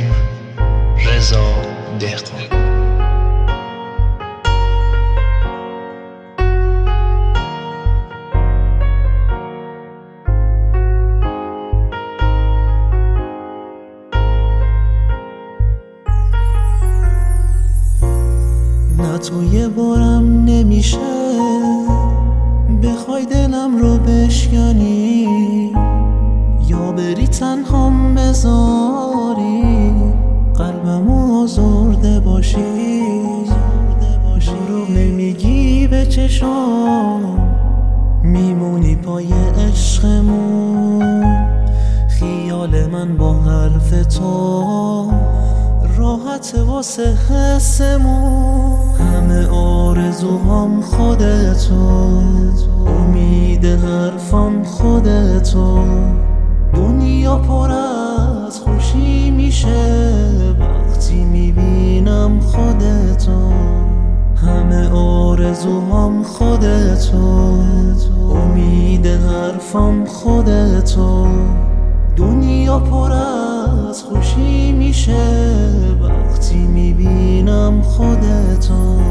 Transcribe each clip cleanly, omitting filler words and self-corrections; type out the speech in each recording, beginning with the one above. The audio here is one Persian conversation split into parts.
رضا دهقان. نه تو یه بارم نمیشه بخوای دلم رو بشکنی، یا بری تنهام بذاری قلبمو آزرده باشی. دروغ نمیگی به چشام، میمونی پای عشقمون. خیال من با حرف تو راحت واسه حسمون. همه آرزوهام خودتو، امید حرفام خودتو. دنیا پر از خوشی میشه وقتی میبینم خودتو. همه آرزوهام خودتو، امید حرفام خودتو. دنیا پر از خوشی میشه وقتی میبینم خودتو.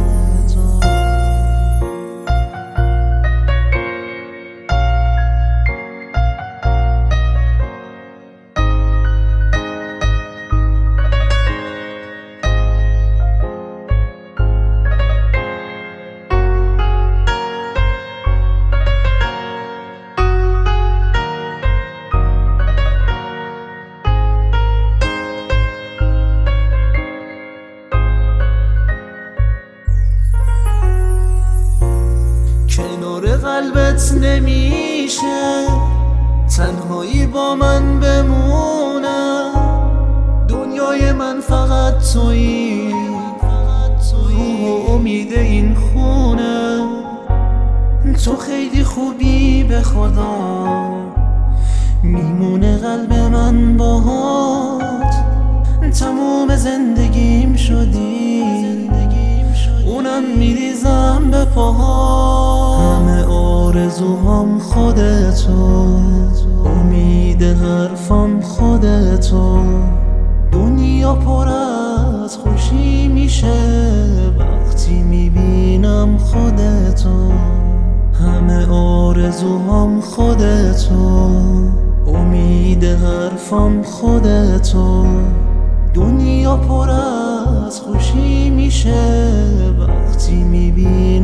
کنار قلبت نمیشه تنهایی با من بمونه. دنیای من فقط تویی، روح و امید این خونه. تو خیلی خوبی به خدا، میمونه قلب من باهات. تموم زندگیم شدی، اونم میریزم به پاهات. همه آرزوهام خودتو، امید حرفام خودتو. دنیا پر از خوشی میشه وقتی میبینم خودتو. همه آرزوهام خودتو، امید حرفام خودتو. دنیا پر از خوشی میشه وقتی میبینم